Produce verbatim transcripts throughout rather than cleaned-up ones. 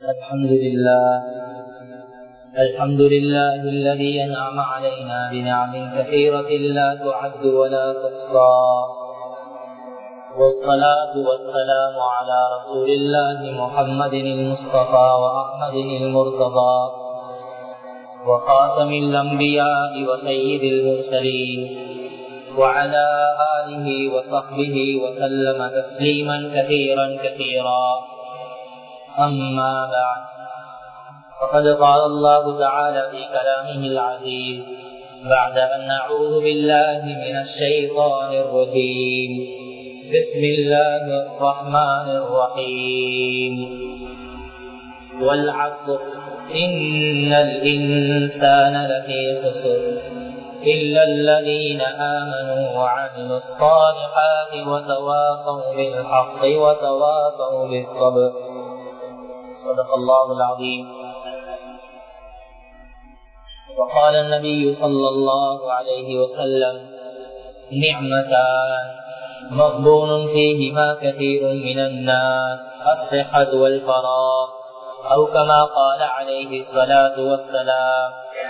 الحمد لله الحمد لله الذي أنعم علينا بنعم كثيرة لا تعد ولا تحصى، والصلاة والسلام على رسول الله محمد المصطفى وأحمد المرتضى وخاتم الأنبياء وسيد المرسلين وعلى آله وصحبه وسلم تسليما كثيرا كثيرا. أما بعد، فقد قال الله تعالى في كلامه العزيز بعد أن نعوذ بالله من الشيطان الرجيم: بسم الله الرحمن الرحيم. والعصر إن الإنسان لفي خسر إلا الذين آمنوا وعملوا الصالحات وتواصوا بالحق وتواصوا بالصبر. صدق الله العظيم. وقال النبي صلى الله عليه وسلم: نعمتان مغبون فيهما كثير من الناس، الصحة والفراغ، أو كما قال عليه الصلاة والسلام.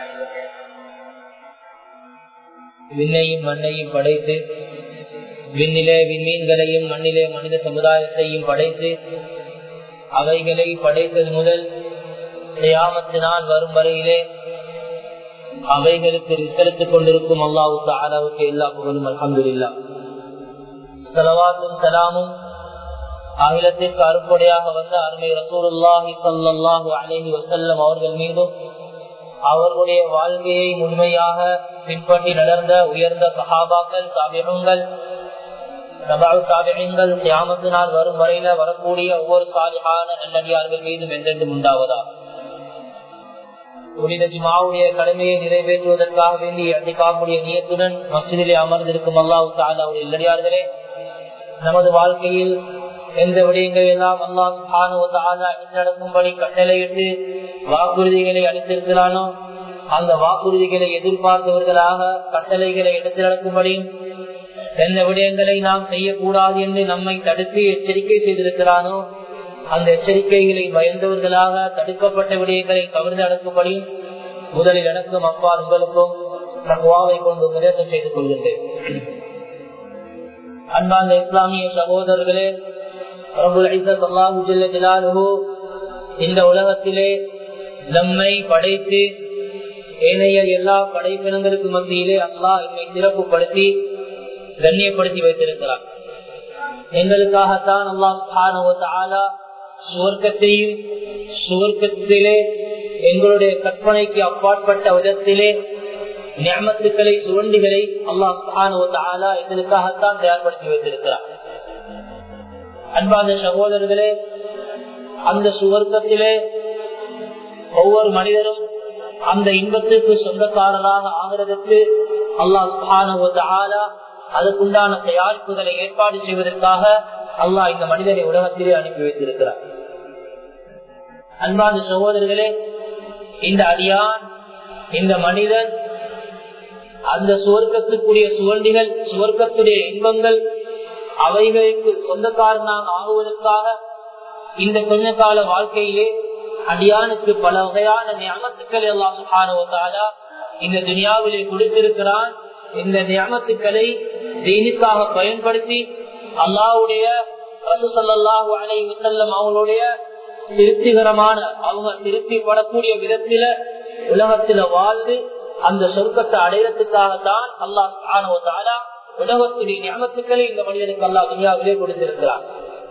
விண்ணையும் மண்ணையும் படைத்து, விண்ணிலே விண்மீன்களையும் மண்ணிலே மனித சமுதாயத்தையும் படைத்து, அவைகளை படைத்தது முதல் கியாமத்தினால் வரும் வரையிலே அவைகளுக்கு ரிசல்த்துக் கொண்டிருக்கும் அல்லாஹ் தஆலாவுக்கு எல்லா புகழும். அல்ஹம்துலில்லாஹ். ஸலவாத்தும் ஸலாமும் அகிலத்திற்கு அருட்கொடையாக வந்த அருமை ரசூலுல்லாஹி ஸல்லல்லாஹு அலைஹி வஸல்லம் அவர்கள் மீதும், அவர்களுடைய வாழ்க்கையை முழுமையாக பின்பற்றி நடந்த உயர்ந்த சஹாபாக்கள், தாபிஊன்கள், தபஉ தாபிஈன்கள், கியாமத்தினால் வரும் வரையில வரக்கூடிய ஒவ்வொரு சாலிஹான நல்லடியார்கள் மீதும் என்றென்றும் உண்டாவதா. புனித ஜுமாவுடைய கடமையை நிறைவேற்றுவதற்காக வேண்டி இஅ்திகாஃபுடைய நியத்துடன் மஸ்ஜிதிலே அமர்ந்திருக்கும் அல்லாஹ் தஆலாவுடைய நல்லடியார்களே, நமது வாழ்க்கையில் எந்த விடயங்களை எல்லாம் அல்லாஹ் சுப்ஹானஹு வ தஆலா நடக்கும்படி கட்டளையிட்டு வாக்குறுதிகளை அளித்திருக்கிறானோ, அந்த வாக்குறுதிகளை எதிர்பார்த்தவர்களாக கட்டளைகளை எடுத்து நடக்கும்படி, எந்த விடயங்களை நாம் செய்யக்கூடாது என்று நம்மை தடுத்து எச்சரிக்கை செய்திருக்கிறானோ, அந்த எச்சரிக்கைகளை பயந்தவர்களாக தடுக்கப்பட்ட விடயங்களை கவர்ந்து நடக்கும்படி முதலில் எனக்கும் அப்பா உங்களுக்கும் தக்வாவை கொண்டு உபதேசம் செய்து கொள்கின்றேன். அன்பார்ந்த இஸ்லாமிய சகோதரர்களே, ரப்புல் இஸ்ஸத் அல்லாஹ் ஜல்ல ஜலாலுஹு இந்த உலகத்திலே நம்மை படைத்து ஏனைய எல்லா படைப்பினங்களுக்கு மத்தியிலே அல்லாஹ் என்னை சிறப்புப்படுத்தி கண்ணியப்படுத்தி வைத்திருக்கிறார். எங்களுக்காகத்தான் அல்லாஹ் சுப்ஹானஹு வ தஆலா சுவர்க்கத்தையும், சுவர்க்கத்திலே எங்களுடைய கற்பனைக்கு அப்பாற்பட்ட விதத்திலே நிஅமத்துக்களை, சுவண்டிகளை அல்லாஹ் சுப்ஹானஹு வ தஆலா எங்களுக்காகத்தான் தயார்படுத்தி வைத்திருக்கிறார். அன்பான சகோதரர்களே, அந்த சுவர்க்கத்திலே ஒவ்வொரு மனிதரும் அந்த இன்பத்திற்கு சொந்தக்காரராக ஆகிறதற்கு அல்லாஹ் சுப்ஹானஹு வ தஆலா அதுக்குண்டான தயாரிப்புகளை ஏற்பாடு செய்வதற்காக அல்லாஹ் இந்த மனிதனை உலகத்திலே அனுப்பி வைத்திருக்கிறார். அன்பான சகோதரர்களே, இந்த அடியான், இந்த மனிதன் அந்த சுவர்க்கத்துக்குரிய சுவண்டிகள், சுவர்க்கத்துடைய இன்பங்கள், அவைகளுக்கு சொந்தக்காரனாக ஆகுவதற்காக இந்த கொஞ்ச கால வாழ்க்கையிலே அடியானுக்கு பல வகையான நிஅமத்துக்களை அல்லாஹ் சுப்ஹானஹு வ தஆலா இந்த துனியாவிலே கொடுத்திருக்கிறான். இந்த நிஅமத்துக்களை தீனுக்காக பயன்படுத்தி அல்லாஹ்வுடைய ரசூல் ஸல்லல்லாஹு அலைஹி வஸல்லம் அவங்களுடைய திருப்திகரமான, அவங்க திருப்திப்படக்கூடிய விதத்தில உலகத்தில வாழ்ந்து அந்த சொர்க்கத்தை அடையறதுக்காகத்தான் அல்லாஹ் சுப்ஹானஹு வ தஆலா உலகத்துடைய நிஅமத்துக்களை இந்த மனிதனுக்கு அல்லாஹ் துனியாவிலே கொடுத்திருக்கிறார்.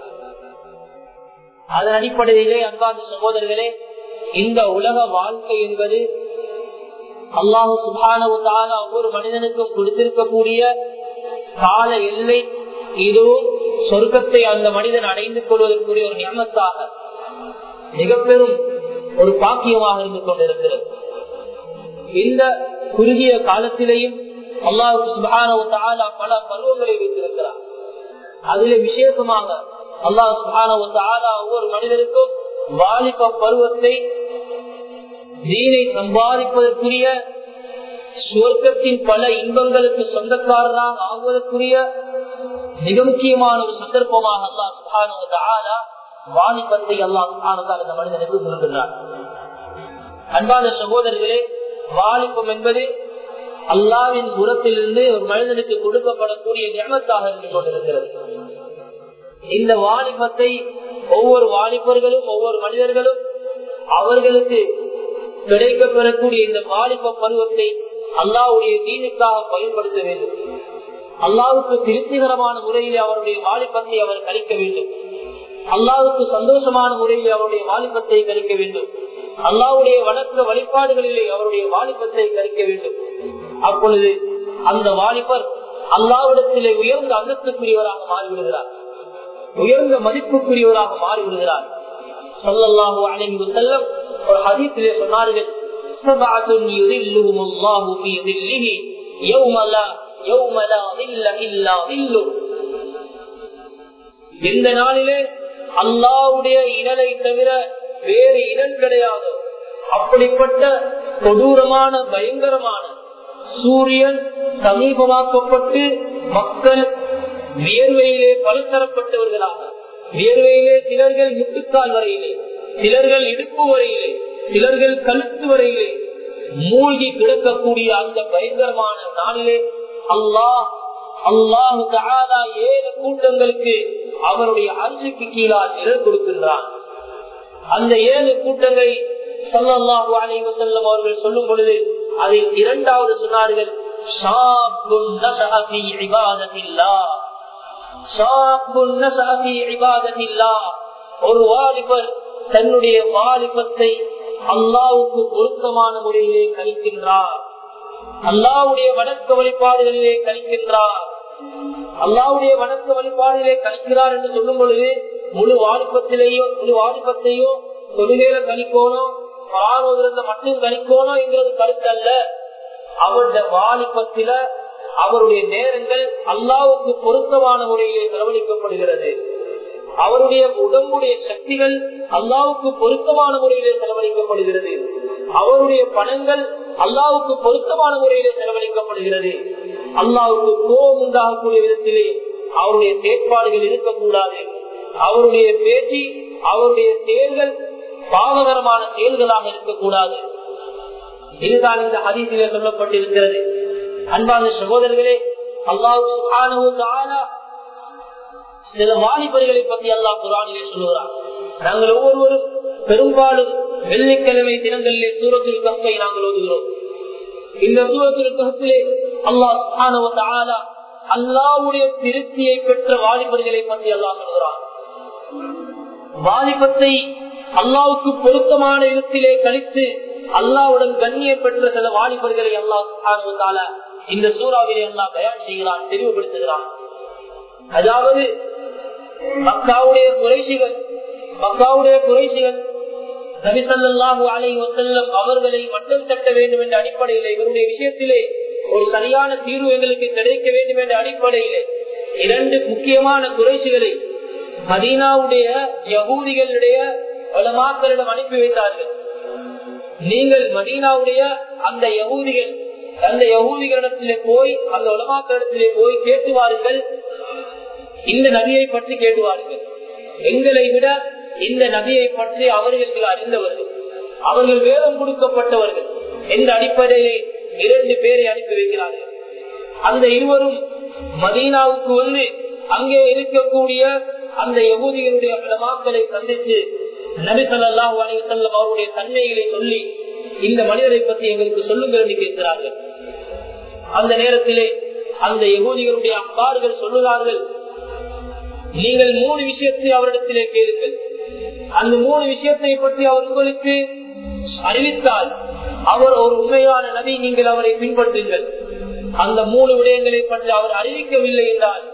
அதன் அடிப்படையிலே அன்பார்ந்த சகோதரர்களே, இந்த உலக வாழ்க்கை என்பது அல்லாஹ் சுப்ஹானஹு வ தஆலா ஒவ்வொரு மனிதனுக்கும் கொடுத்திருக்கக்கூடிய கால எல்லை, இதுவும் சொர்க்கத்தை அந்த மனிதன் அடைந்து கொள்வதற்குரிய ஒரு நியமத்தாக, மிக பெரும் ஒரு பாக்கியமாக இருந்து கொண்டிருக்கிறது. இந்த குறுகிய காலத்திலேயும் அல்லாஹ் சுப்ஹானஹு வ தஆலா பல பருவங்களை வைத்திருக்கிறார். அதிலே விசேஷமாக அல்லாஹ் சுப்ஹானஹு வ தஆலா ஒவ்வொரு மனிதனுக்கும் வாலிப பருவத்தை தீனை சம்பாதிப்பதற்குரிய, சுவர்க்கத்தின் பல இன்பங்களுக்கு சொந்தக்காரராக ஆகுவதற்குரிய மிக முக்கியமான ஒரு சந்தர்ப்பமாக அல்லாஹ் சுப்ஹானஹு வ தஆலா வாலிபத்தை அல்லாஹ் சுப்ஹானஹு வ தஆலா அந்த மனிதனுக்கு கொடுக்கின்றார். அன்பான சகோதரர்களே, வாலிபம் என்பது அல்லாஹ்வின் புறத்திலிருந்து ஒரு மனிதனுக்கு கொடுக்கப்படக்கூடிய நியமத்தாக இருந்து கொண்டிருக்கிறது. இந்த வாலிபத்தை ஒவ்வொரு வாலிபர்களும் ஒவ்வொரு மனிதர்களும் அவர்களுக்கு கிடைக்கப் பெறக்கூடிய இந்த வாலிப பருவத்தை அல்லாஹ்வுடைய தீனுக்காக பயன்படுத்த வேண்டும். அல்லாஹ்வுக்கு திருப்திகரமான முறையில் அவருடைய வாலிபத்தை அவர் கழிக்க வேண்டும். அல்லாஹ்வுக்கு சந்தோஷமான முறையில் அவருடைய வாலிபத்தை கழிக்க வேண்டும். அல்லாஹ்வுடைய வணக்க வழிபாடுகளிலே அவருடைய வாலிபத்தை கழிக்க வேண்டும். அப்பொழுது அந்த வாலிபர் அல்லாஹ்விடத்திலே உயர்ந்த அந்தஸ்துக்குரியவராக மாறிவிடுகிறார், உயர்ந்த மதிப்புக்குரியவராக மாறிவிடுகிறார். ஸல்லல்லாஹு அலைஹி வஸல்லம் ஒரு ஹதீஸிலே சொன்னார்கள், சபஅத்துன் யுதில்லுஹுமுல்லாஹு ஃபீ தில்லிஹி யௌம லா யௌம லா தில்ல இல்லா தில்லு. இந்த நாளிலே அல்லாஹ்வுடைய இனலை தவிர வேறு இனம் கிடையாது. அப்படிப்பட்ட கொடூரமான பயங்கரமான சூரியன் சமீபமாக்கப்பட்டு மக்கள் வியர்வையிலே பலதரப்பட்டவர்களாக, வியர்வையிலே சிலர்கள் முட்டுக்கால் வரையிலே, சிலர்கள் இடுப்பு வரையிலே, சிலர்கள் கழுத்து வரையிலே மூழ்கி கிடக்கக்கூடிய அந்த பயங்கரமான நாளிலே அல்லாஹ் அல்லாஹு தஆலா ஏழு கூட்டங்களுக்கு அவருடைய அரிசிக்கு கீழால் நிழல் கொடுக்கின்றான். அந்த ஏழு கூட்டங்களை ஸல்லல்லாஹு அலைஹி வஸல்லம் அவர்கள் சொல்லும் பொழுது அதில் இரண்டாவது சொன்னார்கள், ஷாபுன் நஸஅ ஃபீ இபாதத்தில்லாஹ். ஷாபுன் நஸஅ ஃபீ இபாதத்தில்லாஹ், ஒரு வாலிபர் தன்னுடைய வாலிபத்தை அல்லாஹ்வுக்கு பொருத்தமான முறையிலே கழிக்கின்றார், அல்லாஹ்வுடைய வணக்க வழிபாடுகளிலே கழிக்கின்றார். அல்லாஹ்வுடைய வணக்க வழிபாடுகளிலே கழிக்கிறார் என்று சொல்லும் பொழுது முழு வாலிபத்திலேயோ முழு வாலிபத்தையோ தொழுகையில கழிக்கணும், பரானோதரத்தை மட்டும் கழிக்கணும் என்கிறது கருத்து அல்ல. அவருடைய வாலிபத்தில அவருடைய நேரங்கள் அல்லாஹ்வுக்கு பொருத்தமான முறையிலே செலவழிக்கப்படுகிறது. அவருடைய உடம்புடைய சக்திகள் அல்லாஹ்வுக்கு பொருத்தமான முறையிலே செலவழிக்கப்படுகிறது. அவருடைய பணங்கள் அல்லாஹ்வுக்கு பொருத்தமான முறையிலே செலவழிக்கப்படுகிறது. அல்லாஹ்வுக்கு கோபம் உண்டாகக்கூடிய விதத்திலே அவருடைய செயற்பாடுகள் இருக்கக்கூடாது. அவருடைய பேச்சு அவருடைய செயல்கள் பாவகரமான செயல்களாக இருக்கக்கூடாது. இதுதான் இந்த ஹதீஸிலே சொல்லப்பட்டிருக்கிறது. அன்பான சகோதரர்களே, அல்லாஹ் சுப்ஹானஹு வ தஆலா சில வாலிபர்களை பற்றி அல்லாஹ் குர்ஆனிலே சொல்லுகிறார். நாங்கள் ஒவ்வொருவரும் பெரும்பாலும் வெள்ளிக்கிழமை தினங்களிலே சூரத்துல் கஹ்ஃபை நாங்கள் ஓதுகிறோம். இந்த சூரத்துல் கஹ்ஃபிலே அல்லாஹ் சுப்ஹானஹு வ தஆலா அல்லாஹ்வுடைய திருப்தியை பெற்ற வாலிபர்களை பற்றி அல்லாஹ் சொல்கிறார். வாலிபத்தை அல்லாஹ்வுக்கு பொருத்தமான இடத்திலே கழித்து அல்லாஹ்வுடன் கண்ணியம் பெற்ற சில வாலிபர்களை அல்லாஹ் சுப்ஹானஹு வ தஆலா இந்த சூறாவிலே அல்லாஹ் பயான் செய்கிறான், தெளிவுபடுத்துகிறான். அதாவது மக்காவுடைய குறைஷிகள் மக்காவுடைய குறைஷிகள் நபி ஸல்லல்லாஹு அலைஹி வஸல்லம் அவர்களை மட்டம் தட்ட வேண்டும் என்ற அடிப்படையிலே, இவருடைய விஷயத்திலே ஒரு சரியான தீர்வு எங்களுக்கு கிடைக்க வேண்டும் என்ற அடிப்படையிலே இரண்டு முக்கியமான குறைஷிகளை மதீனாவுடைய யகூதிகளுடைய உலமாக்களிடம் அனுப்பி வைத்தார்கள். நீங்கள் மதீனாவுடைய அந்த யகூதிகள் அந்த யகூதிகளிடத்திலே போய் அந்த உலமாக்களிடத்திலே போய் கேட்டுவார்கள், இந்த நபியை பற்றி கேட்டுவார்கள். எங்களை விட இந்த நபியை பற்றி அவர்களுக்கு அறிந்தவர்கள், அவர்கள் வேதம் கொடுக்கப்பட்டவர்கள் என்ற அடிப்படையிலே இரண்டு பேரை அனுப்பி வைக்கிறார்கள். அந்த இருவரும் மதீனாவுக்கு வந்து அங்கே இருக்கக்கூடிய அந்த யகூதிகளுடைய உலமாக்களை சந்தித்து நபி ஸல்லல்லாஹு அலைஹி வஸல்லம் அவருடைய தன்மைகளை சொல்லி இந்த மனிதரை பற்றி எங்களுக்கு சொல்லுங்கள் என்று கேட்கிறார்கள். அந்த நேரத்திலே அந்த யகூதிகளுடைய அப்பார்கள் சொல்லுகிறார்கள், நீங்கள் மூணு விஷயத்தை அவரிடத்திலே கேளுங்கள். அந்த மூணு விஷயத்தை பற்றி அவர் உங்களுக்கு அறிவித்தால் அவர் ஒரு உண்மையான நபி, நீங்கள் அவரை பின்பற்றுங்கள். அந்த மூணு விடயங்களை பற்றி அவர் அறிவிக்கவில்லை என்றால்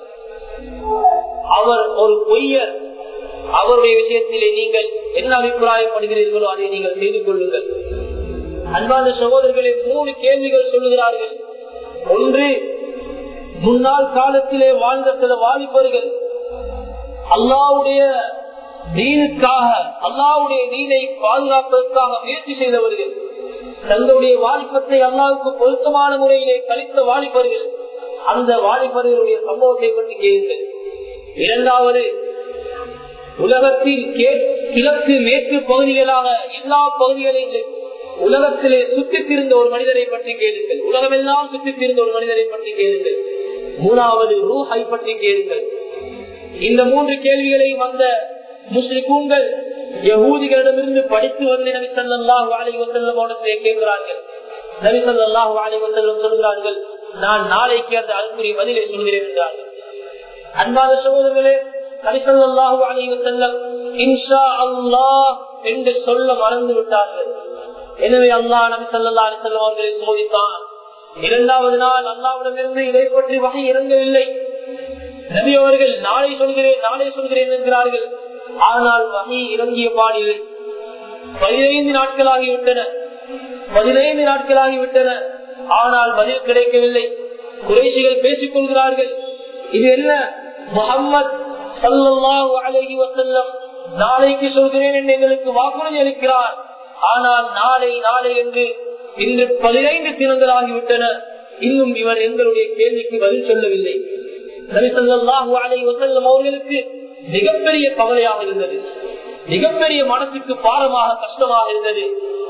அவர் ஒரு பொய்யர். அவருடைய விஷயத்திலே நீங்கள் என்ன அபிப்பிராயப்படுகிறீர்களோ அதை நீங்கள் செய்து கொள்ளுங்கள். அன்பான சகோதரர்களே, மூணு கேள்விகள் சொல்லுகிறார்கள். ஒன்று, முன்னாள் காலத்திலே வாழ்ந்த சில வாலிபர்கள் அல்லாஹ்வுடைய தீனுக்காக அல்லாஹ்வுடைய தீனை பாதுகாப்பதற்காக முயற்சி செய்தவர்கள், தங்களுடைய வாலிபத்தை அல்லாஹ்வுக்கு பொருத்தமான முறையிலே கழித்த வாலிபர்கள், அந்த வாலிபர்களுடைய சம்பவத்தை பற்றி கேளுங்கள். இரண்டாவது, உலகத்தில் கிழக்கு மேற்கு பகுதிகளாக எல்லா பகுதிகளிலும் உலகத்திலே சுற்றித் திருந்த ஒரு மனிதரை பற்றி கேளுங்கள். உலகமெல்லாம் சுற்றித் திருந்த ஒரு மனிதரை பற்றி கேளுங்கள். மூணாவது ரூஹை பற்றி கேளுங்கள். இந்த மூன்று கேள்விகளையும் அந்த முஸ்லிம்கள் யஹூதிகளிடமிருந்து படித்து வந்து நபி ஸல்லல்லாஹு அலைஹி வஸல்லம் அவர்களை கேட்கிறார்கள். நபி ஸல்லல்லாஹு அலைஹி வஸல்லம் சொல்கிறார்கள், நான் நாளைக்கு அந்த அதுக்குரிய பதிலை சொல்கிறேன் என்றார்கள். அன்பான சகோதரர்களே, நபி ஸல்லல்லாஹு அலைஹி வஸல்லம் இன்ஷா அல்லாஹ் என்று சொல்ல மறந்து விட்டார்கள். எனவே அல்லாஹ் நபி ஸல்லல்லாஹு அலைஹி வஸல்லம் அவர்களை சோதித்தான். இரண்டாவது நாள் அல்லாஹ்விடமிருந்து இதை பற்றி வகை இறங்கவில்லை. நபி அவர்கள் நாளை சொல்கிறேன் நாளை சொல்கிறேன் என்கிறார்கள். ஆனால் வகை இறங்கிய பாடில்லை. பதினைந்து நாட்களாகிவிட்டன பதினைந்து நாட்களாகிவிட்டன ஆனால் பதில் கிடைக்கவில்லை. குறைஷிகள் பேசிக் கொள்கிறார்கள், இது என்ன, முஹம்மது ஸல்லல்லாஹு அலைஹி வஸல்லம் நாளைக்கு சொல்கிறேன் என்று எங்களுக்கு வாக்குறுதி அளிக்கிறார். ஆனால் நாளை நாளை என்று இன்று பதினைந்து தினங்களாகிவிட்டன, இன்னும் இவர் எங்களுடைய கேள்விக்கு பதில் சொல்லவில்லை. நபி ஸல்லல்லாஹு அலைஹி வஸல்லம் அவர்களுக்கு மிகப்பெரிய கவலையாக இருந்தது, மிகப்பெரிய மனசுக்கு பாரமாக கஷ்டமாக இருந்தது.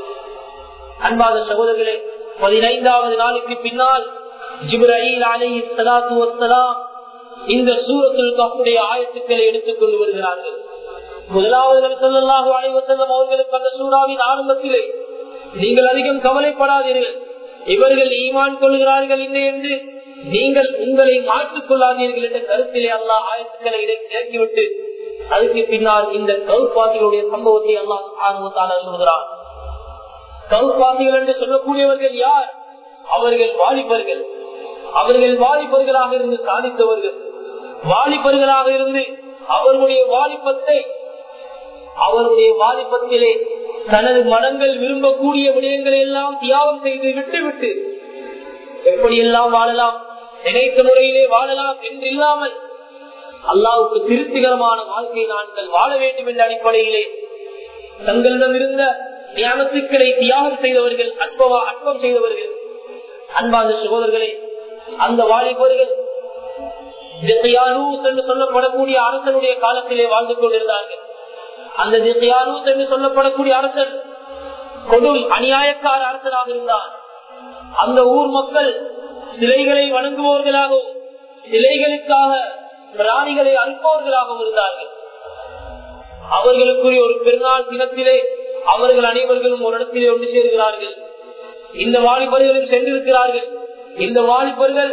அன்பான சகோதரர்களே, பதினைந்தாவது நாளுக்கு பின்னால் ஜிப்ரீல் அலைஹிஸ்ஸலாத்து வஸ்ஸலாம் இந்த சூரத்துல் கஹ்ஃபுடைய ஆயத்துக்களை எடுத்துக் கொண்டு வருகிறார்கள். முதலாவது நபி ஸல்லல்லாஹு அலைஹி வஸல்லம் அவர்களுக்கு அந்த சூராவின் ஆரம்பத்திலே, நீங்கள் அதிகம் கவலைப்படாதீர்கள், இவர்கள் ஈமான் கொள்கிறார்கள் இல்லை என்று நீங்கள் உங்களை மாற்றிக் கொள்ளாதீர்கள் என்ற கருத்திலே அல்லாஹ் ஆயத்துக்களை இறக்கிவிட்டு அதுக்கு பின்னால் இந்த கௌபாசிகளுடைய சம்பவத்தை அல்லாஹ் சுப்ஹானஹு வ தஆலா சொல்கிறார். கௌபாசிகள் என்று சொல்லக்கூடியவர்கள் யார்? அவர்கள் வாலிபர்கள். அவர்கள் வாலிபர்களாக இருந்து சாதித்தவர்கள். வாலிபர்களாக இருந்து அவர்களுடைய வாலிபத்தை அவருடைய வாலிபத்திலே தனது மனங்கள் விரும்பக்கூடிய விடயங்களை எல்லாம் தியாகம் செய்து விட்டு விட்டு எப்படியெல்லாம் வாழலாம், நினைத்த முறையிலே வாழலாம் என்று இல்லாமல் அல்லாஹ்வுக்கு திருப்திகரமான வாழ்க்கை நாட்கள் வாழ வேண்டும் என்ற அடிப்படையிலே தங்களிடம் இருந்த நியமத்துக்களை தியாகம் செய்தவர்கள், அற்பவா அற்பம் செய்தவர்கள். அன்பான சகோதரர்களே, அந்த வாலிபர்கள் என்று சொல்லப்படக்கூடிய அரசனுடைய காலத்திலே வாழ்ந்து கொண்டிருந்தார்கள். அந்த தியானூஸ் என்று சொல்லப்படக்கூடிய அரசன் கொடும் அநியாயக்கார அரசனாக இருந்தார். அந்த ஊர் மக்கள் சிலைகளை வணங்குபவர்களாகவும் சிலைகளுக்காக பிராணிகளை அறுப்பவர்களாகவும் இருந்தார்கள். அவர்களுக்குரிய ஒரு பெருநாள் தினத்திலே அவர்கள் அனைவர்களும் ஒரு இடத்திலே ஒன்று சேர்கிறார்கள். இந்த வாலிபர்களும் சென்றிருக்கிறார்கள். இந்த வாலிபர்கள்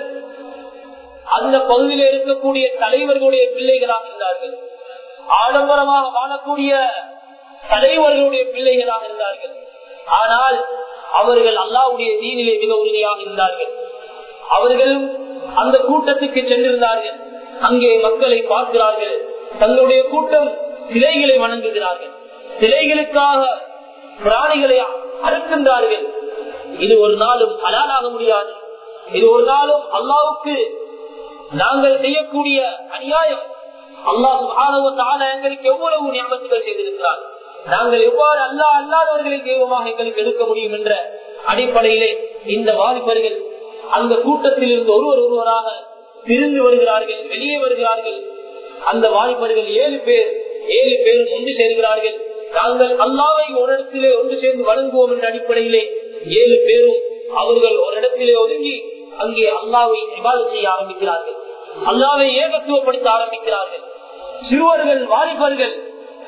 அந்த பகுதியில் இருக்கக்கூடிய தலைவர்களுடைய பிள்ளைகளாக இருந்தார்கள். ஆடம்பரமாக வாழக்கூடிய தலைவர்களுடைய பிள்ளைகளாக இருந்தார்கள். ஆனால் அவர்கள் அல்லாஹ்வுடைய தீனிலே மிக உறுதியாக இருந்தார்கள். அவர்களும் அந்த கூட்டத்துக்கு சென்றிருந்தார்கள். அங்கே மக்களை பார்க்கிறார்கள். தங்களுடைய கூட்டம் சிலைகளை வணங்குகிறார்கள், சிலைகளுக்காக பிராணிகளை அறுக்கின்றார்கள். இது ஒரு நாளும் ஹலாலாக முடியாது. இது ஒரு நாளும் அல்லாஹ்வுக்கு நாங்கள் செய்யக்கூடிய அநியாயம். அல்லாஹ் சுப்ஹானஹு வ தஆலா எங்களுக்கு எவ்வளவு நியமத்துகள் செய்திருக்கிறார். நாங்கள் எவ்வாறு அல்லாஹ் அல்லாதவர்களை தெய்வமாக எங்களுக்கு எடுக்க முடியும் என்ற அடிப்படையிலே இந்த வாலிபர்கள் அந்த கூட்டத்தில் இருந்து ஒருவர் ஒருவராக பிரிந்து வருகிறார்கள், வெளியே வருகிறார்கள். அந்த வாலிபர்கள் ஏழு பேர் ஏழு பேரும் ஒன்று சேர்கிறார்கள். நாங்கள் அல்லாஹ்வை ஒரு இடத்திலே ஒன்று சேர்ந்து வணங்குவோம் என்ற அடிப்படையிலே ஏழு பேரும் அவர்கள் ஒரு இடத்திலே ஒதுங்கி அங்கே அல்லாஹ்வை இபாதத் செய்ய ஆரம்பிக்கிறார்கள். அல்லாஹ்வை ஏகத்துவப்படுத்த ஆரம்பிக்கிறார்கள். சிறுவர்கள், வாலிபர்கள்.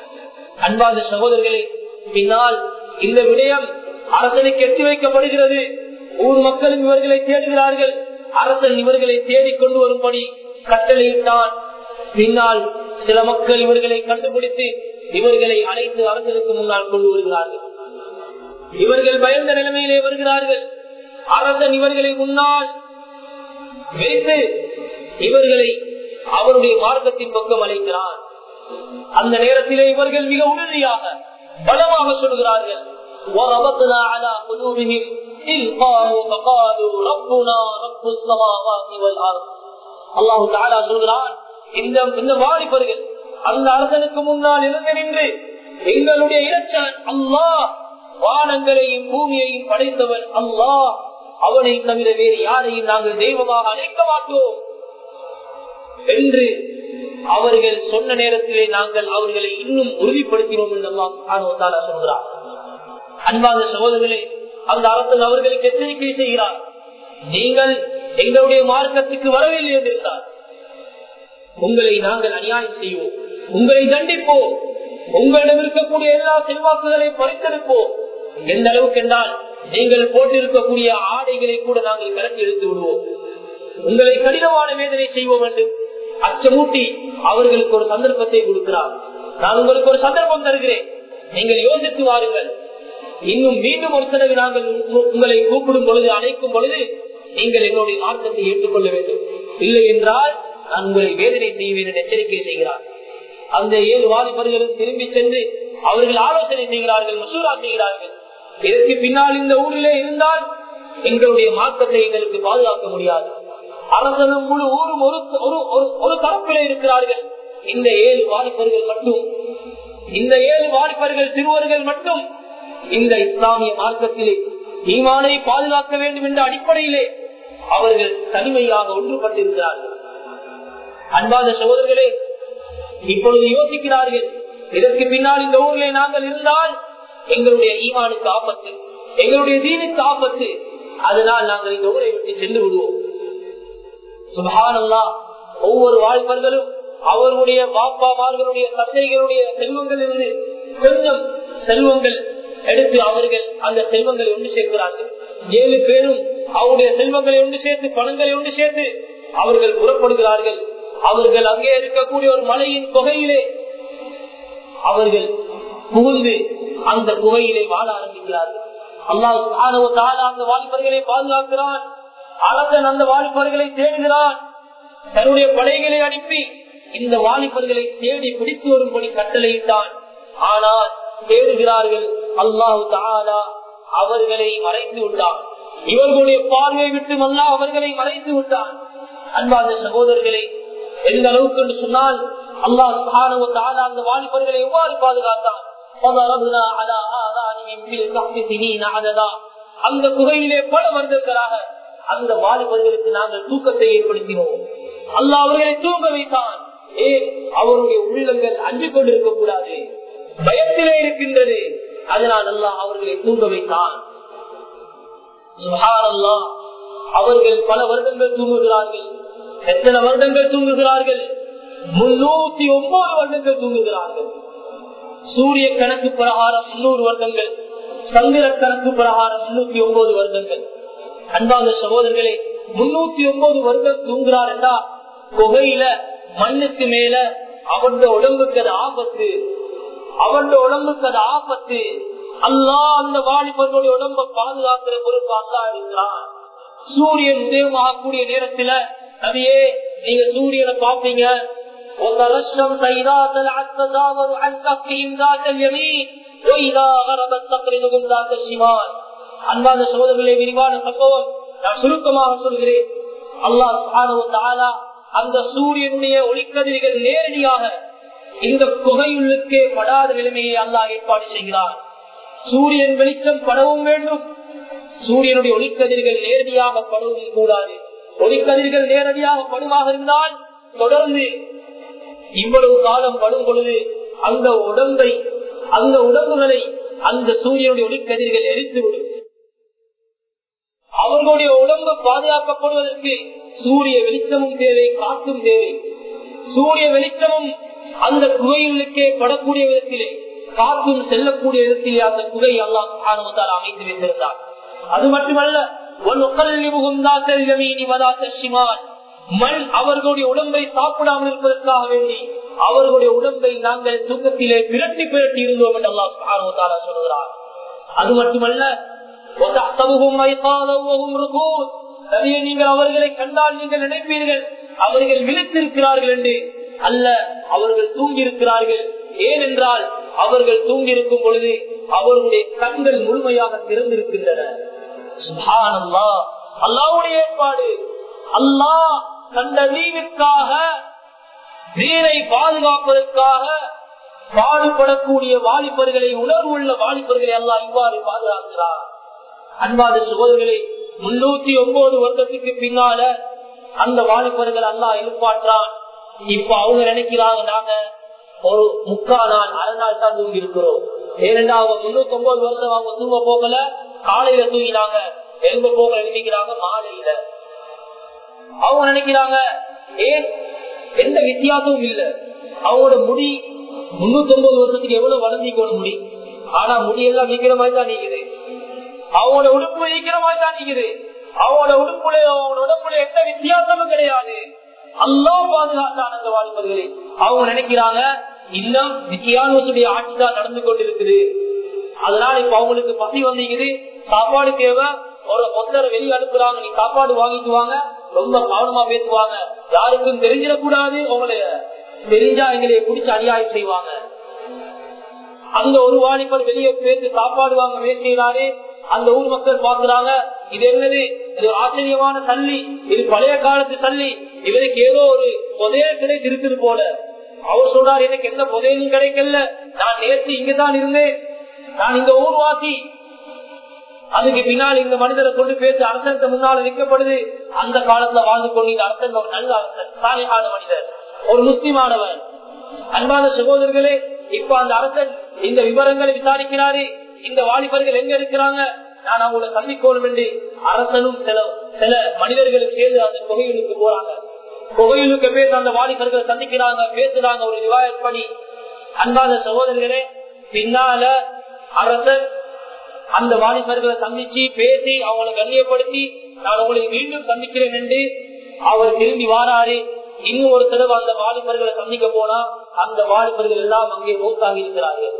அன்பான சகோதரர்களே, பின்னால் இந்த விடயம் அரசனுக்கு எட்டி வைக்கப்படுகிறது. ஊர் மக்களும் இவர்களை தேடுகிறார்கள். அரசன் இவர்களை தேடிக் கொண்டு வரும்படி கட்டளையிட்டான். பின்னால் சில மக்கள் இவர்களை கண்டுபிடித்து இவர்களை அழைத்து அரசனுக்கு முன்னால் கொண்டு வருகிறார்கள். இவர்கள் பயந்த நிலைமையிலே வருகிறார்கள். அரசன் இவர்களை முன்னால் வைத்து இவர்களை அவருடைய மார்க்கத்தின் பக்கம் அழைக்கிறான். அந்த நேரத்திலே இவர்கள் மிக உறுதியாக பலமாக சொல்கிறார்கள், அல்லாஹு தஆலா சொல்கிறான், இந்த வாலிபர்கள் அந்த அரசனுக்கு முன்னால் இருந்து நின்று எங்களுடைய இரட்சகன் அல்லாஹ், வானங்களையும் பூமியையும் படைத்தவன் அல்லாஹ், அவனை தவிர வேறு யாரையும் நாங்கள் தெய்வமாக அழைக்க மாட்டோம் என்று அவர்கள் சொன்ன நேரத்திலே நாங்கள் அவர்களை இன்னும் உறுதிப்படுத்தினோம் என்று அல்லாஹ் சுப்ஹானஹு வ தஆலா சொல்கிறார். அன்பான சகோதரர்களே, அந்த அரசன் அவர்களுக்கு எச்சரிக்கை செய்கிறார். நீங்கள் எங்களுடைய மார்க்கத்துக்கு வரவில்லை என்றிருந்தார் உங்களை நாங்கள் அநியாயம் செய்வோம், உங்களை தண்டிப்போம், உங்களிடம் இருக்கக்கூடிய எல்லா செல்வாக்குகளை பறித்தெடுப்போம். எந்த அளவுக்கு என்றால் நீங்கள் போட்டிருக்கக்கூடிய ஆடைகளை கூட நாங்கள் கலட்டி எடுத்து விடுவோம், உங்களை கடினமான வேதனை செய்வோம் என்று அச்சமூட்டி அவர்களுக்கு ஒரு சந்தர்ப்பத்தை கொடுக்கிறார். நான் உங்களுக்கு ஒரு சந்தர்ப்பம் தருகிறேன், நீங்கள் யோசித்து வாருங்கள். இன்னும் மீண்டும் ஒரு தடவை நாங்கள் உங்களை கூப்பிடும் பொழுது, அழைக்கும் பொழுது நீங்கள் எங்களுடைய மார்க்கத்தை ஏற்றுக்கொள்ள வேண்டும், இல்லை என்றால் நான் உங்களை வேதனை செய்வேன் என்று எச்சரிக்கை செய்கிறார். அந்த ஏழு வாலிபர்களும் திரும்பி சென்று அவர்கள் ஆலோசனை செய்கிறார்கள், மசூரா செய்கிறார்கள். இதற்கு பின்னால் இந்த ஊரிலே இருந்தால் எங்களுடைய மார்க்கத்தை எங்களுக்கு பாதுகாக்க முடியாது. அரசனும் முழு ஊரும் ஒரு ஒரு தரப்பிலே இருக்கிறார்கள். இந்த ஏழு வாலிபர்கள் மட்டும் இந்த ஏழு வாலிபர்கள் சிறுவர்கள் மட்டும் இந்த இஸ்லாமிய மார்க்கத்திலே ஈமானை பாதுகாக்க வேண்டும் என்ற அடிப்படையிலே அவர்கள் தனிமையாக ஒன்றுபட்டிருக்கிறார்கள். அன்பான சகோதரர்களே, இப்பொழுது யோசிக்கிறார்கள், இதற்கு பின்னால் இந்த ஊரிலே நாங்கள் இருந்தால் எங்களுடைய ஈமானுக்கு ஆபத்து, எங்களுடைய தீனுக்கு ஆபத்து, அதனால் நாங்கள் இந்த ஊரை விட்டு சென்று விடுவோம். சுப்ஹானல்லாஹ், ஒவ்வொரு வாலிபர்களும் அவர்களுடைய பாப்பாமார்களுடைய தந்தைகளுடைய செல்வங்கள் இருந்து கொஞ்சம் செல்வங்கள் எடுத்து அவர்கள் அந்த செல்வங்களை ஒன்று சேர்க்கிறார்கள். ஏழு பேரும் அவருடைய செல்வங்களை ஒன்று சேர்த்து, பணங்களை ஒன்று சேர்த்து அவர்கள் புறப்படுகிறார்கள். அவர்கள் அங்கே இருக்கக்கூடிய ஒரு மலையின் குகையிலே அவர்கள் புகுந்து அந்த குகையிலே வாழ ஆரம்பிக்கிறார்கள். அல்லாஹ் சுப்ஹானஹு வ தஆலா அந்த வாலிபர்களை பாதுகாக்கிறான். அரசன் அந்த வாலிபர்களை தேடுகிறான். தன்னுடைய படைகளை அனுப்பி இந்த வாலிபர்களை தேடி பிடித்து வரும்படி கட்டளையிட்டான். ஆனால் தேடுகிறார்கள், அல்லாஹ் தஆலா அவர்களை மறைத்து விட்டான். இவர்களுடைய பார்வை விட்டு அல்லாஹ் அவர்களை மறைத்து விட்டான். அன்பான சகோதரர்களை, எந்த அளவுக்கு என்று சொன்னால் அல்லாஹ் சுப்ஹானஹு வ தஆலா அந்த வாலிபர்களை எவ்வாறு பாதுகாத்தான். அந்த குகையிலே பல வருடங்களாக அந்த வாலிபர்களுக்கு நாங்கள் தூக்கத்தை ஏற்படுத்தினோம். அல்லாஹ் அவர்களை தூங்க வைத்தான். ஏன்? அவருடைய உள்ளங்கள் அஞ்சு கொண்டிருக்க கூடாது, பயத்திலே இருக்கின்றது. அதனால் அல்லாஹ் அவர்களை தூங்க வைத்தான். சுப்ஹானல்லாஹ், அவர்கள் பல வருடங்கள் தூங்குகிறார்கள். எத்தனை வருடங்கள் தூங்குகிறார்கள்? முன்னூத்தி ஒன்பது வருடங்கள் தூங்குகிறார்கள். சூரிய கணக்கு பிரகாரம் முன்னூறு வருடங்கள், சந்திர கணக்கு பிரகாரம் முன்னூத்தி ஒன்பது வருடங்கள். அன்பான சகோதரர்களே, முன்னூத்தி ஒன்பது வருடம் தூங்குகிறார் என்றா குகையில மண்ணுக்கு மேல அவருடைய உடம்புக்கு அது ஆபத்து, அவருடைய உடம்புக்கு அது ஆபத்து. அல்லாஹ் அந்த வாலிபர்களுடைய உடம்பை பாதுகாக்கிற பொறுப்பு அல்லாஹ் இருக்கிறான். சூரியன் உதயமாகக்கூடிய நேரத்துல நபியே நீங்க சூரியனை பாப்பீங்க. அன்பான சகோதரர்களே, விரிவான சம்பவம் நான் சுருக்கமாக சொல்கிறேன். அல்லாஹ் சுப்ஹானஹு வ தஆலா அந்த சூரியனுடைய ஒளிக்கதிர்கள் நேரடியாக இந்த குகையுள்ளுக்கே படாத நிலைமையை அல்லாஹ் ஏற்பாடு செய்கிறார். சூரியன் வெளிச்சம் படவும் வேண்டும், சூரியனுடைய ஒளிக்கதிர்கள் நேரடியாக படவும் கூடாது. ஒளிக்கதிர்கள் நேரடியாக படுமாக இருந்தால் தொடர்ந்து இவ்வளவு காலம் படும் பொழுது அந்த உடம்பை அந்த உடம்புகளை அந்த சூரியனுடைய ஒளிக்கதிர்கள் எரித்துவிடும். அவர்களுடைய உடம்பு பாதுகாக்கப்படுவதற்கு சூரிய வெளிச்சமும் தேவை, காற்றும் தேவை. சூரிய வெளிச்சமும் அந்த குகையுள்ளுக்கே படக்கூடிய விதத்திலே, காற்றும் செல்லக்கூடிய விதத்திலே அந்த குகை அல்லாஹ் சுப்ஹானஹு வ தஆலா அமைத்து வைத்திருந்தார். அது மட்டுமல்ல, மண் அவர்களுடைய உடம்பை சாப்பிடாமல் இருப்பதற்காக வேண்டி அவர்களுடைய உடம்பை நாங்கள் தூக்கத்திலே பிரட்டி பிரட்டி இருந்தோம் என்று அல்லாஹ் சுப்ஹானஹு வ தஆலா சொல்கிறார். அது மட்டுமல்ல, நீங்கள் அவர்களை கண்டால் நீங்கள் நினைப்பீர்கள் அவர்கள் விழித்திருக்கிறார்கள் என்று. அல்ல, அவர்கள் தூங்கி இருக்கிறார்கள். ஏனென்றால் அவர்கள் தூங்கி இருக்கும் பொழுது அவர்களுடைய கண்கள் முழுமையாக திறந்திருக்கின்றன. சுப்ஹானல்லாஹ், அல்லாஹ்வுடைய ஏற்பாடு. அல்லாஹ் தந்த தீனுக்காக, தீனை பாதுகாப்பதற்காக பாடுபடக்கூடிய வாலிபர்களை, உணர்வுள்ள வாலிபர்களை அல்லாஹ் இவ்வாறு பாதுகாக்கிறார். அன்பான சகோதரர்களே, முன்னூத்தி ஒன்பது வருடத்துக்கு பின்னால அந்த வாலிபர்கள் அல்லாஹ் எழுப்பாற்றான். இப்ப அவங்க நினைக்கிறாங்க நாங்க ஒரு முக்கா நாள் அரை நாள் தான் தூங்கி இருக்கிறோம். ஏனென்றா அவங்க முன்னூத்தி ஒன்பது வருஷம் அவங்க தூங்க போகல, காலையில தூங்கினாங்க, எலும்ப போக எழுதிக்கிறாங்க மாலையில. அவங்க நினைக்கிறாங்க ஏன் எந்த வித்தியாசமும் இல்ல. அவங்களோட முடி முன்னூத்தி ஒன்பது வருஷத்துக்கு எவ்வளவு வளர்ந்திக்கோட முடி, ஆனா முடியெல்லாம் நீக்கிற மாதிரி தான் நீக்குது. அவங்களோட உடுப்பு நீக்கிற மாதிரி தான் நீக்குது. அவங்களோட உடுப்புல அவங்களோட உடம்புல எந்த வித்தியாசமும் கிடையாது. அல்லாஹ் பாதுகாத்தான் அந்த வாலிபர்களே. அவங்க நினைக்கிறாங்க இன்னும் வித்தியாசத்துடைய ஆட்சி தான் நடந்து கொண்டிருக்குது, அதனால இப்ப அவங்களுக்கு பசி வந்தீங்குது, சாப்பாடு தேவை, ஒரு ஒருத்தரை வெளியே அனுப்புறாங்க, நீ சாப்பாடு வாங்கிட்டு வாங்க, ரொம்ப கவனமா பேசுவாங்க, யாருக்கும் தெரிஞ்சிடக்கூடாது, உங்களை தெரிஞ்சா எங்களை பிடிச்ச அநியாயம் செய்வாங்க. அந்த ஒரு வாலிபர் வெளியே பேசி சாப்பாடு வாங்க பேசுகிறாரு. அந்த ஊர் மக்கள் பாக்குறாங்க, இது என்னது, இது ஆச்சரியமான சல்லி, இது பழைய காலத்து சல்லி, இவருக்கு ஏதோ ஒரு புதையல் கிடைத்து இருக்குது போல. அவர் சொல்றாரு, எனக்கு எந்த புதையலும் கிடைக்கல, நான் நேற்று இங்கதான் இருந்தேன், நான் இந்த ஊர்வாசி. அதுக்கு பின்னால் இந்த மனிதரை கொண்டு பேசி அரசனுக்கு முன்னால வைக்கப்படுது. அந்த காலத்துல வாழ்ந்து கொண்டு இந்த அரசன் ஒரு நல்ல அரசன், சாலிஹான மனிதர், ஒரு முஸ்லிமானவர். அன்பான சகோதரர்களே, இப்ப அந்த அரசன் இந்த விவரங்களை விசாரிக்கிறாரு. இந்த வாலிபர்கள் எங்க இருக்கிறாங்க, நான் அவங்கள சந்திக்கணும் என்று அரசனும் சில சில மனிதர்களுக்கு சேர்ந்து அந்த கோயிலுக்கு போறாங்க. கோயிலுக்கு பேச அந்த வாலிபர்கள் சந்திக்கிறாங்க, பேசுறாங்க ஒரு ரிவாயத் படி. அன்பான சகோதரர்களே, பின்னால அரசன் அந்த வாலிபர்களை சந்திச்சு பேசி அவங்களை கண்ணியப்படுத்தி நான் உங்களை மீண்டும் சந்திக்கிறேன் என்று அவர் திரும்பி வாராரு. இன்னும் ஒரு தடவை அந்த வாலிபர்களை சந்திக்க போனா அந்த வாலிபர்கள் எல்லாம் அங்கே மூத்தாகி இருக்கிறார்கள்.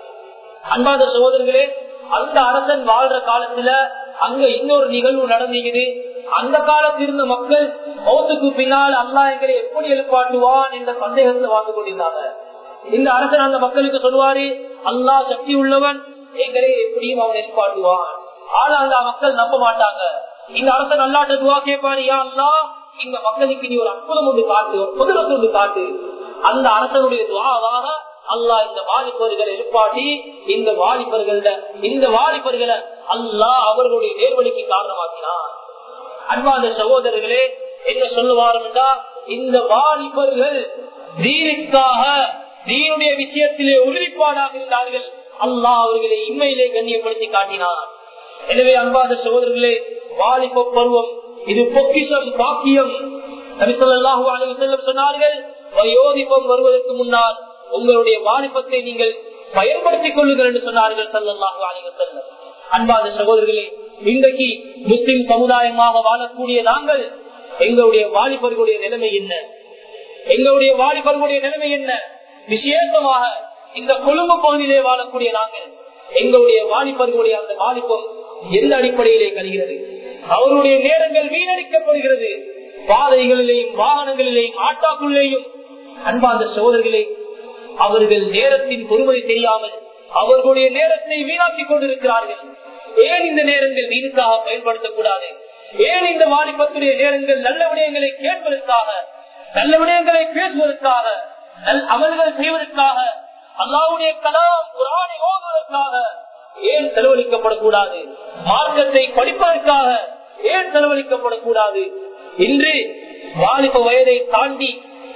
அன்பாத சகோதரர்களே, அந்த அரசன் வாழ்ற காலத்துல அங்க இன்னொரு நிகழ்வு நடந்தீங்குது. அந்த காலத்தில் இருந்த மக்கள் மௌத்துக்கு பின்னால் அல்லாஹ் எங்களை எப்படி எழுப்பாட்டுவான் என்ற சந்தேகத்துல வாழ்ந்து கொண்டிருந்தாங்க. இந்த அரசன் அந்த மக்களுக்கு சொல்லுவாரு, அல்லாஹ் சக்தி உள்ளவன், எங்களை எப்படியும் அவன் எழுப்பாட்டுவான். ஆனா அந்த மக்கள் நம்ப மாட்டாங்க. இந்த அரசன் அல்லாட்ட துவா கேட்பாரு, யா அல்லாஹ் இந்த மக்களுக்கு நீ ஒரு அற்புதம் ஒன்று காட்டு, ஒரு புதுரத்து ஒன்று காட்டு. அந்த அரசனுடைய துவாவாக அல்லாஹ் இந்த வாலிபர்களை எழுப்பாட்டி இந்த வாலிபர்கள இந்த வாலிபர்களை அல்லாஹ் அவர்களுடைய நேர்வழிக்கு காரணமாக்கினார். அன்பான சகோதரர்களே, என்ன சொல்லுவார் என்றால், இந்த வாலிபர்கள் தீனுக்காக தீனுடைய விஷயத்திலே உறுதிப்பாடாக இருந்தார்கள். அல்லாஹ் அவர்களை இம்மையிலே கண்ணியப்படுத்தி காட்டினார். எனவே அன்பான சகோதரர்களே, வாலிப பருவம் இது பொக்கிஷம், பாக்கியம். நபி ஸல்லல்லாஹு அலைஹி வஸல்லம் சொன்னார்கள், வயோதிபம் வருவதற்கு முன்னால் உங்களுடைய வாலிபத்தை நீங்கள் பயன்படுத்திக் கொள்ளுங்கள் என்று சொன்னார்கள் ஸல்லல்லாஹு அலைஹி வஸல்லம். அன்பான சகோதரர்களே, இன்றைக்கு முஸ்லிம் சமுதாயமாக வாழக்கூடிய நாங்கள் எங்களுடைய வாலிபர்களுடைய நிலைமை என்ன, எங்களுடைய வாலிபர்களுடைய நிலைமை என்ன? விசேஷமாக இந்த கொழும்பு பகுதியிலே வாழக்கூடிய நாங்கள் எங்களுடைய வாலிபர்களுடைய அந்த வாலிபம் எந்த அடிப்படையிலே கழிகிறது? அவருடைய நேரங்கள் வீணடிக்கப்படுகிறது. பாதைகளிலேயும் வாகனங்களிலேயும் ஆட்டாக்குள்ளேயும். அன்பார்ந்த சகோதரர்களே, அவர்கள் நேரத்தின் பொறுமை தெரியாமல் அவர்களுடைய நேரத்தை வீணாக்கிக் கொண்டிருக்கிறார்கள். ஏன் இந்த நேரங்கள் வீணுக்காக பயன்படுத்தக்கூடாது? ஏன் இந்த வாலிபத்துடைய நேரங்கள் நல்ல விடயங்களை கேட்பதற்காக, நல்ல விடயங்களை பேசுவதற்காக, நல் அமல்கள் செய்வதற்காக, அல்லாஹ்வுடைய கலாம் குர்ஆனை ஓதுவதற்காக ஏன் செலவழிக்கப்படக்கூடாது? மார்க்கத்தை படிப்பதற்காக ஏன் செலவழிக்கப்படக்கூடாது? இன்று வாலிப வயதை தாண்டி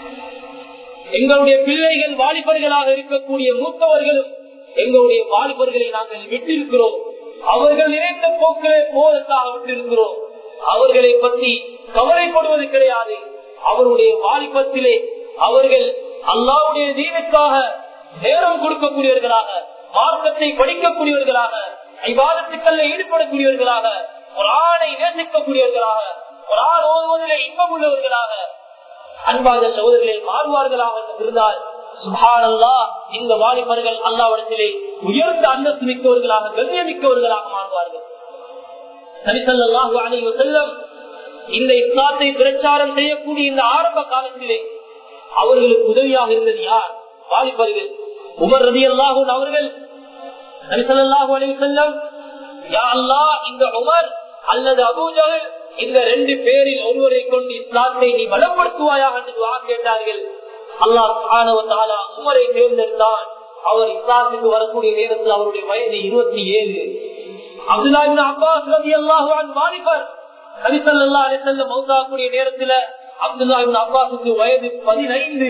எங்களுடைய பிள்ளைகள் வாலிபர்களாக இருக்கக்கூடிய மூத்தவர்களும் எங்களுடைய வாலிபர்களை நாங்கள் விட்டிருக்கிறோம். அவர்கள் நினைத்த போக்களை போவதற்காக விட்டிருக்கிறோம். அவர்களை பற்றி கவலைப்படுவது கிடையாது. அவருடைய வாலிபத்திலே அவர்கள் அல்லாஹ்வுடைய தீனுக்காக நேரம் கொடுக்கக்கூடியவர்களாக, மார்க்கத்தை படிக்கக்கூடியவர்களாக, இபாதத்துக்களில் ஈடுபடக்கூடியவர்களாக, குர்ஆனை நேசிக்கக்கூடியவர்களாக, குர்ஆன் ஓதுவதிலே இன்பம் உள்ளவர்களாக அன்பாக சகோதரர்களை மாறுவார்களாக இருந்தால் சுப்ஹானல்லாஹ், இந்த வாலிபர்கள் அல்லாஹ்விடத்திலே உயர்ந்த அந்தஸ்து மிக்கவர்களாக, கண்ணியமிக்கவர்களாக மாறுவார்கள். நபி ஸல்லல்லாஹு அலைஹி வஸல்லம் இந்த இஸ்லாத்தை பிரச்சாரம் செய்யக்கூடிய இந்த ஆரம்ப காலத்திலே அவர்களுக்கு உதவியாக இருந்தது யார்? வாலிபர்கள். உமர் ரலியல்லாஹு அன்ஹு அவர்கள் நபி ஸல்லல்லாஹு அலைஹி வஸல்லம், யா அல்லாஹ், இந்த உமர் அல்லது அபூ ஜஹல் இந்த ரெண்டு பேரில் ஒருவரை கொண்டு இஸ்லாத்தை நீ பலப்படுத்துவாயாக என்று துஆ கேட்டார்கள். அல்லாஹ் சுப்ஹானஹு வ தஆலா உமரை தேர்ந்தெடுத்தான். அவர் இஸ்லாத்துக்கு வரக்கூடிய நேரத்தில் அவருடைய வயது இருபத்தி ஏழு. அப்துல்லாஹ் இப்னு அப்பாஸ் ரலியல்லாஹு அன்ஹு வாலிபர். நபி ஸல்லல்லாஹு அலைஹி வஸல்லம் மௌத்தாகக்கூடிய நேரத்தில் அப்துல்லா இப்னு அப்பாஸுக்கு வயது பதினைந்து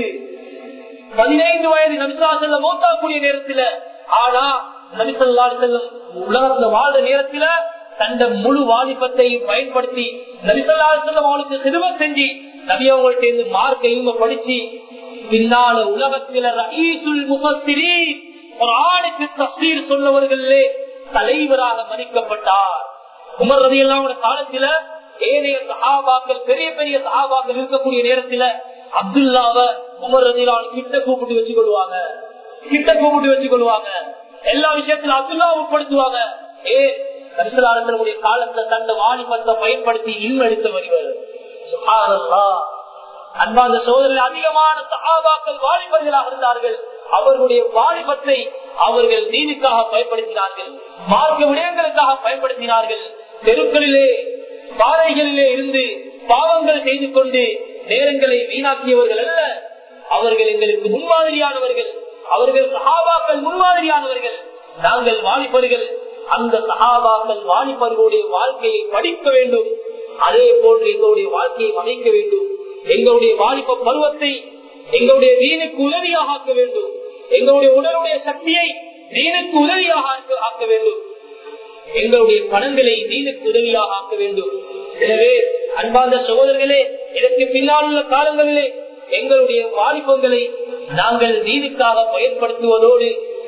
பதினைந்து வயது நபி ஸல்லல்லாஹு அலைஹி வஸல்லம் மௌத்தாகக்கூடிய நேரத்துல, ஆனா நபி ஸல்லல்லாஹு அலைஹி வஸல்லம் உலகத்துல வாழ்ற நேரத்துல தந்த முழு வாலிபத்தை பயன்படுத்தி நபி ஸல்லல்லாஹு அலைஹி வஸல்லம் அவங்களுக்கு ஹிதமத் செஞ்சு நபி அவங்கள்ட்ட இருந்து மார்க்கையும் படிச்சு பின்னால உலகத்துல ரஈசுல் முஃபஸ்ஸிரீன் குர்ஆனுக்கு தஃசீர் சொன்னவர்களே தலைவராக மதிக்கப்பட்டார். உமர் ரலியல்லாஹு அன்ஹு காலத்துல ஏனைய சஹாபாக்கள் பெரிய பெரிய சஹாபாக்கள் இருக்கக்கூடிய நேரத்துல அப்துல்லாவ உமர் ரலியல்லாஹு அன்ஹு கிட்ட கூப்பிட்டு வச்சு கொள்வாங்க கிட்ட கூப்பிட்டு வச்சு கொள்வாங்க எல்லா விஷயத்திலும் அப்துல்லாவை உட்படுத்துவாங்க. ஏ நபிசல்லாஹுடைய காலத்துல தந்த வாலிபத்தை பயன்படுத்தி இல்ம எடுத்த வருவர். சுப்ஹானல்லாஹ். அன்பார்ந்த சகோதரர்கள், அதிகமான சஹாபாக்கள் வாலிபர்களாக இருந்தார்கள். அவர்களுடைய வாலிபத்தை அவர்கள் தீனுக்காக பயன்படுத்தினார்கள், மார்க்க விடயங்களுக்காக பயன்படுத்தினார்கள். தெருக்களிலே பாறைகளிலே இருந்து பாவங்கள் செய்து கொண்டு நேரங்களை வீணாக்கியவர்கள் அல்ல. அவர்கள் எங்களுக்கு முன்மாதிரியானவர்கள். அவர்கள் சஹாபாக்கள் முன்மாதிரியானவர்கள். நாங்கள் வாலிபர்கள் அந்த சஹாபாக்கள் வாலிபர்களுடைய வாழ்க்கையை படிக்க வேண்டும். அதே போன்று எங்களுடைய வாழ்க்கையை அமைக்க வேண்டும். எங்களுடைய வாலிப பருவத்தை எங்களுடைய வீணுக்கு உதவியாக ஆக்க வேண்டும். எங்களுடைய உடலுடைய சக்தியை வீணுக்கு உதவியாக ஆக்க வேண்டும். எங்களுடைய பணங்களை வீணுக்கு உதவியாக ஆக்க வேண்டும். எனவே அன்பார்ந்த சகோதரர்களே, இதற்கு பின்னால் உள்ள காலங்களிலே எங்களுடைய வாலிபங்களை நாங்கள் வீணுக்காக பயன்படுத்துவதோடு,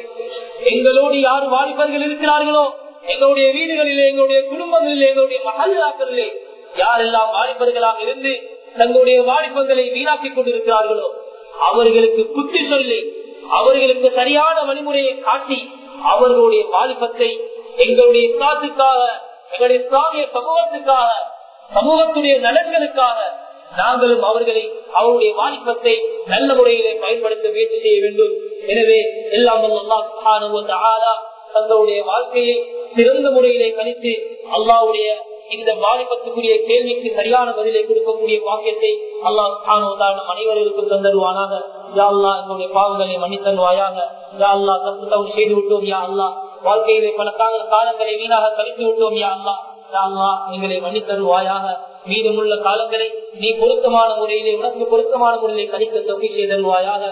எங்களோடு யார் வாலிபர்கள் இருக்கிறார்களோ எங்களுடைய வீடுகளிலே, எங்களுடைய குடும்பங்களிலே, எங்களுடைய மஹல்லாக்களிலே யாரெல்லாம் வாலிபர்களாக இருந்து தங்களுடைய வாலிபங்களை வீணாக்கிக் கொண்டிருக்கிறார்களோ அவர்களுக்கு புத்தி சொல்லி, அவர்களுக்கு சரியான வழிமுறையை காட்டி, அவர்களுடைய வாலிபத்தை எங்களுடைய இஸ்லாத்துக்காக, எங்களுடைய இஸ்லாமிய சமூகத்துக்காக, சமூகத்துடைய நலன்களுக்காக நாங்களும் அவர்களை அவருடைய வாலிபத்தை நல்ல முறையிலே பயன்படுத்த முயற்சி செய்ய வேண்டும். எனவே எல்லாம் அல்லாஹ் சுப்ஹானஹு வ தஆலா தங்களுடைய வாழ்க்கையை சிறந்த முறையிலே கணித்து அல்லாஹ்வுடைய இந்த வாலிபத்துக்குரிய கேள்விக்கு சரியான பதிலை கொடுக்கக்கூடிய பாக்கியத்தை அல்லாஹ் சுப்ஹானஹு வ தஆலா அனைவருக்கும் தந்தருவானாக. யா அல்லாஹ், எங்களுடைய பாவங்களை மன்னித்தருவாயாக. யா அல்லாஹ், தப்பு தவறு செய்து விட்டோம் யா அல்லாஹ், வாழ்க்கையிலே பல காலங்களை வீணாக கழித்து விட்டோம் யா அல்லாஹ். யா அல்லாஹ், எங்களை மன்னித்தருவாயாக. மீதமுள்ள காலங்களை நீ பொருத்தமான முறையிலே, உனக்கு பொருத்தமான முறையிலே கழிக்க தௌஃபீக் செய்தருவாயாக.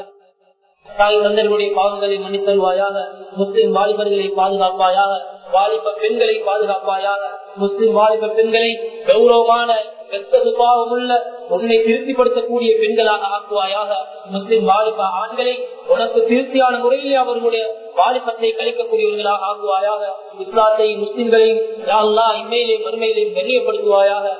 தாய் தந்தர்களுடைய பாவங்களை மன்னித்தருவாயாக. முஸ்லிம் வாலிபர்களை பாதுகாப்பாயாக. வாலிப பெண்களை பாதுகாப்பாயாக. முஸ்லிம் வாலிப பெண்களை கௌரவமான வெத்த சுபாவம் உள்ள உன்னை திருப்திப்படுத்தக்கூடிய பெண்களாக ஆக்குவாயாக. முஸ்லிம் வாலிப ஆண்களை உனக்கு திருப்தியான முறையிலே அவர்களுடைய வாலிபத்தை கழிக்கக்கூடியவர்களாக ஆக்குவாயாக. இஸ்லாத்தை முஸ்லிம்களையும் இம்மையிலே மறுமையிலையும் கண்ணியப்படுத்துவாயாக.